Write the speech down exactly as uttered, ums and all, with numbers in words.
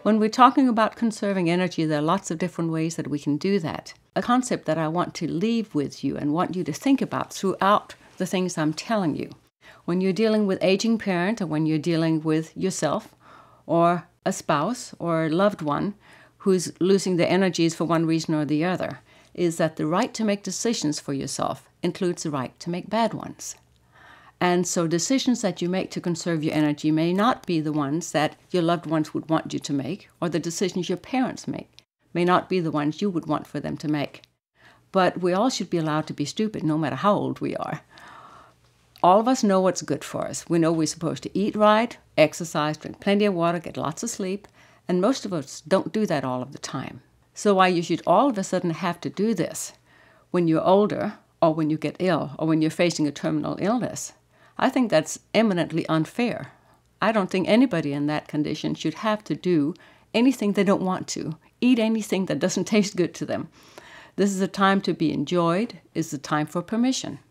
When we're talking about conserving energy, there are lots of different ways that we can do that. A concept that I want to leave with you and want you to think about throughout the things I'm telling you. When you're dealing with aging parent, or when you're dealing with yourself or a spouse or a loved one who's losing their energies for one reason or the other, is that the right to make decisions for yourself includes the right to make bad ones. And so decisions that you make to conserve your energy may not be the ones that your loved ones would want you to make, or the decisions your parents make may not be the ones you would want for them to make. But we all should be allowed to be stupid, no matter how old we are. All of us know what's good for us. We know we're supposed to eat right, exercise, drink plenty of water, get lots of sleep, and most of us don't do that all of the time. So why you should all of a sudden have to do this when you're older, or when you get ill, or when you're facing a terminal illness, I think that's eminently unfair. I don't think anybody in that condition should have to do anything they don't want to, eat anything that doesn't taste good to them. This is a time to be enjoyed. It's a time for permission.